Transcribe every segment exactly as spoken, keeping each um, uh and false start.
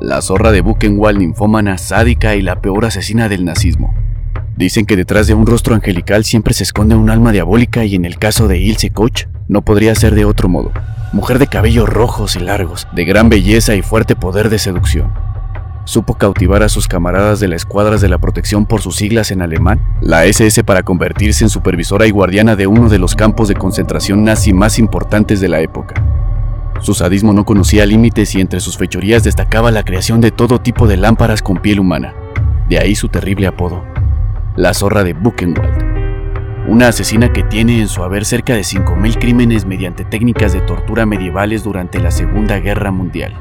la zorra de Buchenwald, ninfómana, sádica y la peor asesina del nazismo. Dicen que detrás de un rostro angelical siempre se esconde un alma diabólica y en el caso de Ilse Koch no podría ser de otro modo. Mujer de cabellos rojos y largos, de gran belleza y fuerte poder de seducción. Supo cautivar a sus camaradas de las escuadras de la protección por sus siglas en alemán, la ese ese, para convertirse en supervisora y guardiana de uno de los campos de concentración nazi más importantes de la época. Su sadismo no conocía límites y entre sus fechorías destacaba la creación de todo tipo de lámparas con piel humana. De ahí su terrible apodo, la zorra de Buchenwald. Una asesina que tiene en su haber cerca de cinco mil crímenes mediante técnicas de tortura medievales durante la Segunda Guerra Mundial.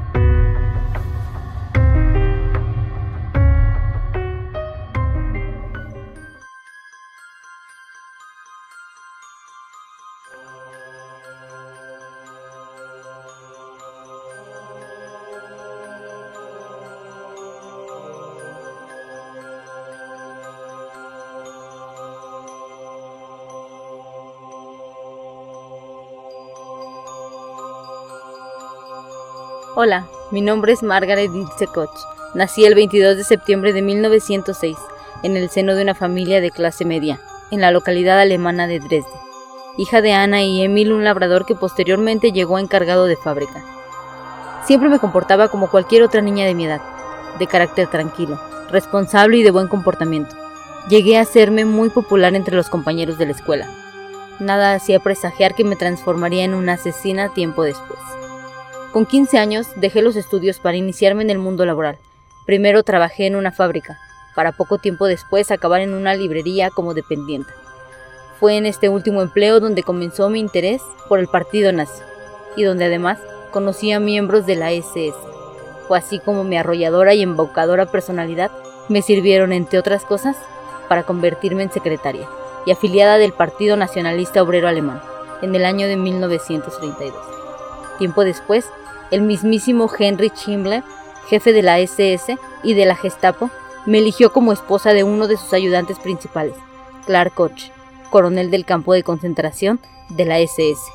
Hola, mi nombre es Margaret Ilse Koch. Nací el veintidós de septiembre de mil novecientos seis, en el seno de una familia de clase media, en la localidad alemana de Dresde. Hija de Ana y Emil, un labrador que posteriormente llegó encargado de fábrica. Siempre me comportaba como cualquier otra niña de mi edad, de carácter tranquilo, responsable y de buen comportamiento. Llegué a hacerme muy popular entre los compañeros de la escuela. Nada hacía presagiar que me transformaría en una asesina tiempo después. Con quince años dejé los estudios para iniciarme en el mundo laboral. Primero trabajé en una fábrica, para poco tiempo después acabar en una librería como dependiente. Fue en este último empleo donde comenzó mi interés por el partido nazi, y donde además conocí a miembros de la ese ese. Fue así como mi arrolladora y embaucadora personalidad me sirvieron, entre otras cosas, para convertirme en secretaria y afiliada del Partido Nacionalista Obrero Alemán, en el año de mil novecientos treinta y dos. Tiempo después, el mismísimo Heinrich Himmler, jefe de la ese ese y de la Gestapo, me eligió como esposa de uno de sus ayudantes principales, Clark Koch, coronel del campo de concentración de la ese ese.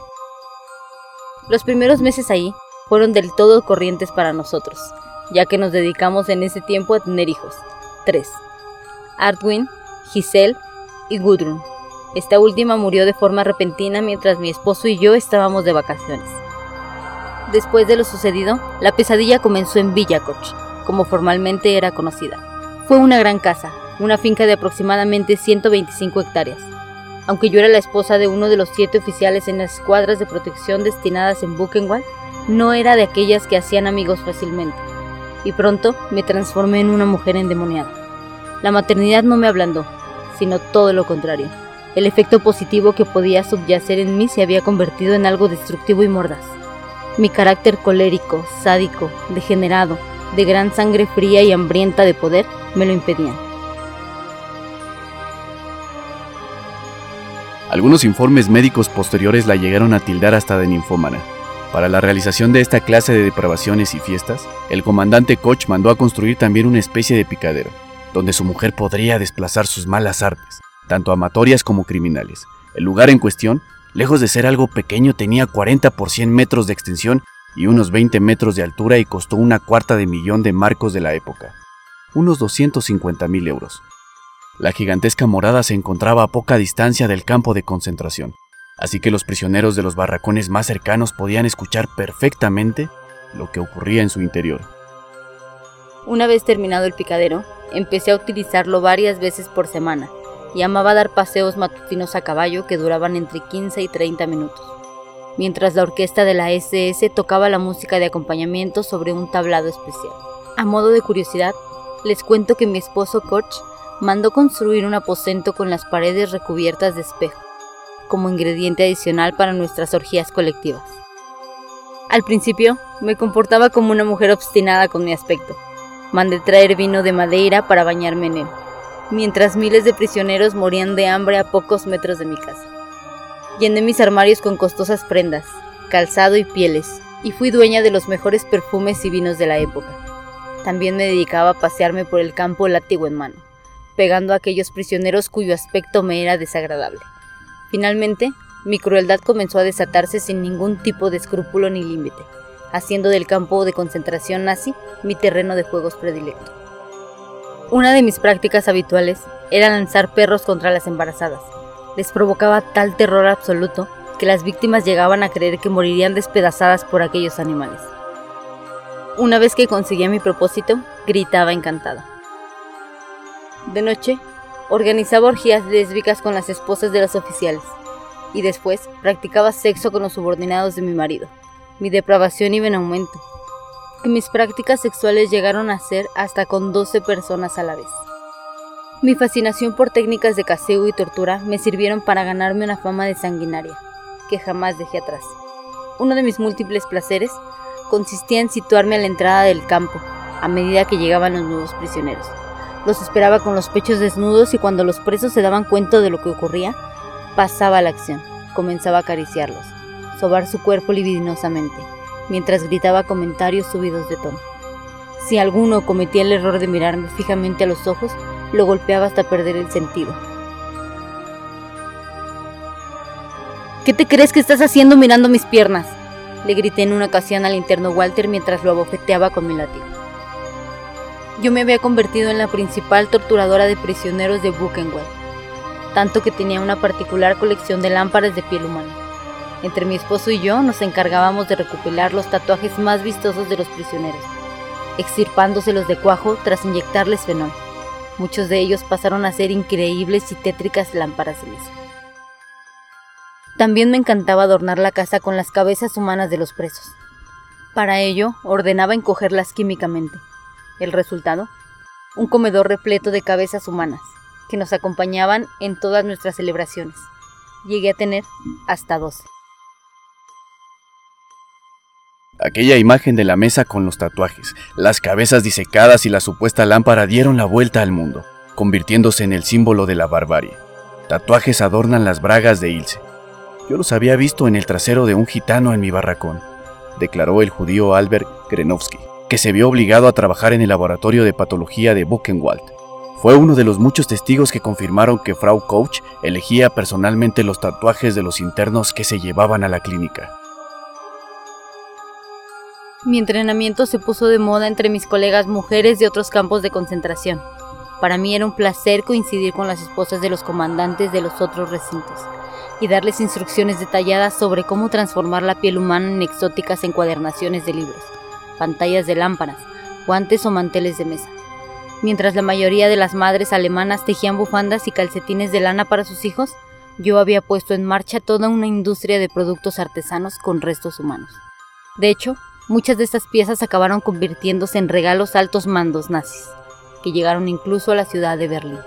Los primeros meses ahí fueron del todo corrientes para nosotros, ya que nos dedicamos en ese tiempo a tener hijos, tres, Artwin, Giselle y Gudrun. Esta última murió de forma repentina mientras mi esposo y yo estábamos de vacaciones. Después de lo sucedido, la pesadilla comenzó en Villa Koch, como formalmente era conocida. Fue una gran casa, una finca de aproximadamente ciento veinticinco hectáreas. Aunque yo era la esposa de uno de los siete oficiales en las escuadras de protección destinadas en Buchenwald, no era de aquellas que hacían amigos fácilmente, y pronto me transformé en una mujer endemoniada. La maternidad no me ablandó, sino todo lo contrario. El efecto positivo que podía subyacer en mí se había convertido en algo destructivo y mordaz. Mi carácter colérico, sádico, degenerado, de gran sangre fría y hambrienta de poder, me lo impedían. Algunos informes médicos posteriores la llegaron a tildar hasta de ninfómana. Para la realización de esta clase de depravaciones y fiestas, el comandante Koch mandó a construir también una especie de picadero, donde su mujer podría desplazar sus malas artes, tanto amatorias como criminales. El lugar en cuestión, lejos de ser algo pequeño, tenía cuarenta por cien metros de extensión y unos veinte metros de altura y costó una cuarta de millón de marcos de la época, unos doscientos cincuenta mil euros. La gigantesca morada se encontraba a poca distancia del campo de concentración, así que los prisioneros de los barracones más cercanos podían escuchar perfectamente lo que ocurría en su interior. Una vez terminado el picadero, empecé a utilizarlo varias veces por semana, y amaba dar paseos matutinos a caballo que duraban entre quince y treinta minutos, mientras la orquesta de la ese ese tocaba la música de acompañamiento sobre un tablado especial. A modo de curiosidad, les cuento que mi esposo Koch mandó construir un aposento con las paredes recubiertas de espejo, como ingrediente adicional para nuestras orgías colectivas. Al principio, me comportaba como una mujer obstinada con mi aspecto. Mandé traer vino de Madeira para bañarme en él, mientras miles de prisioneros morían de hambre a pocos metros de mi casa. Llené mis armarios con costosas prendas, calzado y pieles, y fui dueña de los mejores perfumes y vinos de la época. También me dedicaba a pasearme por el campo látigo en mano, pegando a aquellos prisioneros cuyo aspecto me era desagradable. Finalmente, mi crueldad comenzó a desatarse sin ningún tipo de escrúpulo ni límite. haciendo del campo de concentración nazi mi terreno de juegos predilecto. Una de mis prácticas habituales era lanzar perros contra las embarazadas. Les provocaba tal terror absoluto que las víctimas llegaban a creer que morirían despedazadas por aquellos animales. Una vez que conseguía mi propósito, gritaba encantada. De noche, organizaba orgías lésbicas con las esposas de los oficiales y después practicaba sexo con los subordinados de mi marido. Mi depravación iba en aumento, que mis prácticas sexuales llegaron a ser hasta con doce personas a la vez. Mi fascinación por técnicas de caseo y tortura me sirvieron para ganarme una fama de sanguinaria, que jamás dejé atrás. Uno de mis múltiples placeres consistía en situarme a la entrada del campo, a medida que llegaban los nuevos prisioneros. Los esperaba con los pechos desnudos y cuando los presos se daban cuenta de lo que ocurría, pasaba a la acción. Comenzaba a acariciarlos, sobar su cuerpo libidinosamente, mientras gritaba comentarios subidos de tono. Si alguno cometía el error de mirarme fijamente a los ojos, lo golpeaba hasta perder el sentido. ¿Qué te crees que estás haciendo mirando mis piernas?, le grité en una ocasión al interno Walter mientras lo abofeteaba con mi látigo. Yo me había convertido en la principal torturadora de prisioneros de Buchenwald, tanto que tenía una particular colección de lámparas de piel humana. Entre mi esposo y yo nos encargábamos de recopilar los tatuajes más vistosos de los prisioneros, extirpándoselos de cuajo tras inyectarles fenol. Muchos de ellos pasaron a ser increíbles y tétricas lámparas de mesa. También me encantaba adornar la casa con las cabezas humanas de los presos. Para ello, ordenaba encogerlas químicamente. El resultado, un comedor repleto de cabezas humanas, que nos acompañaban en todas nuestras celebraciones. Llegué a tener hasta doce. Aquella imagen de la mesa con los tatuajes, las cabezas disecadas y la supuesta lámpara dieron la vuelta al mundo, convirtiéndose en el símbolo de la barbarie. Tatuajes adornan las bragas de Ilse. Yo los había visto en el trasero de un gitano en mi barracón, declaró el judío Albert Grenovsky, que se vio obligado a trabajar en el laboratorio de patología de Buchenwald. Fue uno de los muchos testigos que confirmaron que Frau Koch elegía personalmente los tatuajes de los internos que se llevaban a la clínica. Mi entrenamiento se puso de moda entre mis colegas mujeres de otros campos de concentración. Para mí era un placer coincidir con las esposas de los comandantes de los otros recintos y darles instrucciones detalladas sobre cómo transformar la piel humana en exóticas encuadernaciones de libros, pantallas de lámparas, guantes o manteles de mesa. Mientras la mayoría de las madres alemanas tejían bufandas y calcetines de lana para sus hijos, yo había puesto en marcha toda una industria de productos artesanos con restos humanos. De hecho, muchas de estas piezas acabaron convirtiéndose en regalos altos mandos nazis, que llegaron incluso a la ciudad de Berlín.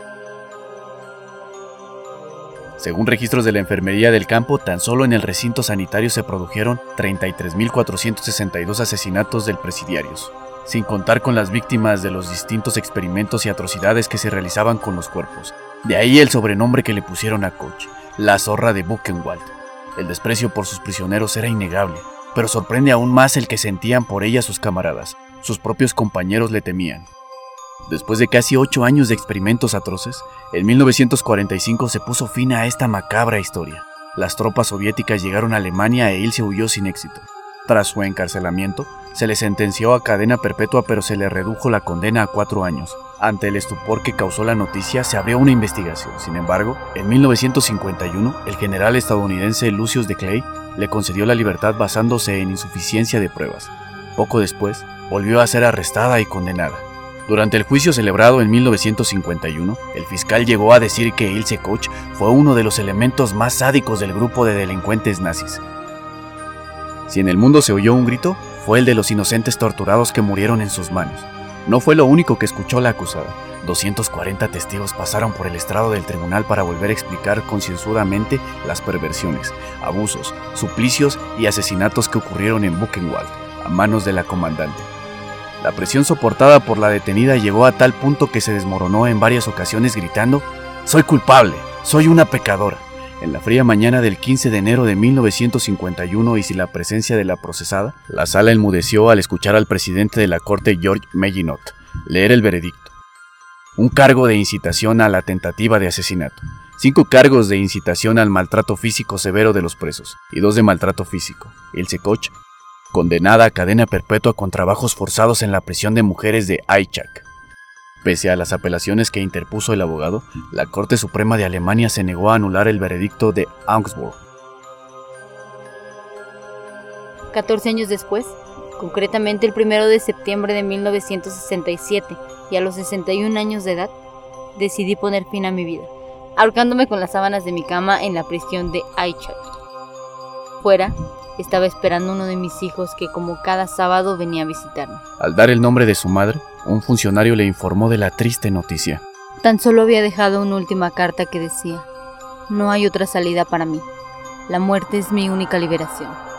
Según registros de la enfermería del campo, tan solo en el recinto sanitario se produjeron treinta y tres mil cuatrocientos sesenta y dos asesinatos del presidiarios, sin contar con las víctimas de los distintos experimentos y atrocidades que se realizaban con los cuerpos. De ahí el sobrenombre que le pusieron a Koch, la zorra de Buchenwald. El desprecio por sus prisioneros era innegable, pero sorprende aún más el que sentían por ella sus camaradas. Sus propios compañeros le temían. Después de casi ocho años de experimentos atroces, en mil novecientos cuarenta y cinco se puso fin a esta macabra historia. Las tropas soviéticas llegaron a Alemania e Ilse huyó sin éxito. Tras su encarcelamiento, se le sentenció a cadena perpetua, pero se le redujo la condena a cuatro años. Ante el estupor que causó la noticia, se abrió una investigación. Sin embargo, en mil novecientos cincuenta y uno, el general estadounidense Lucius de Clay le concedió la libertad basándose en insuficiencia de pruebas. Poco después, volvió a ser arrestada y condenada. Durante el juicio celebrado en mil novecientos cincuenta y uno, el fiscal llegó a decir que Ilse Koch fue uno de los elementos más sádicos del grupo de delincuentes nazis. Si en el mundo se oyó un grito, fue el de los inocentes torturados que murieron en sus manos. No fue lo único que escuchó la acusada. doscientos cuarenta testigos pasaron por el estrado del tribunal para volver a explicar concienzudamente las perversiones, abusos, suplicios y asesinatos que ocurrieron en Buchenwald a manos de la comandante. La presión soportada por la detenida llegó a tal punto que se desmoronó en varias ocasiones gritando: «¡Soy culpable! ¡Soy una pecadora!». En la fría mañana del quince de enero de mil novecientos cincuenta y uno y sin la presencia de la procesada, la sala enmudeció al escuchar al presidente de la corte, George Meginot, leer el veredicto. Un cargo de incitación a la tentativa de asesinato, cinco cargos de incitación al maltrato físico severo de los presos y dos de maltrato físico. Ilse Koch condenada a cadena perpetua con trabajos forzados en la prisión de mujeres de Aichach. Pese a las apelaciones que interpuso el abogado, la Corte Suprema de Alemania se negó a anular el veredicto de Augsburg. catorce años después, concretamente el primero de septiembre de mil novecientos sesenta y siete, y a los sesenta y un años de edad, decidí poner fin a mi vida, ahorcándome con las sábanas de mi cama en la prisión de Aichach. Fuera, estaba esperando uno de mis hijos que como cada sábado venía a visitarme. Al dar el nombre de su madre, un funcionario le informó de la triste noticia. Tan solo había dejado una última carta que decía: no hay otra salida para mí. La muerte es mi única liberación.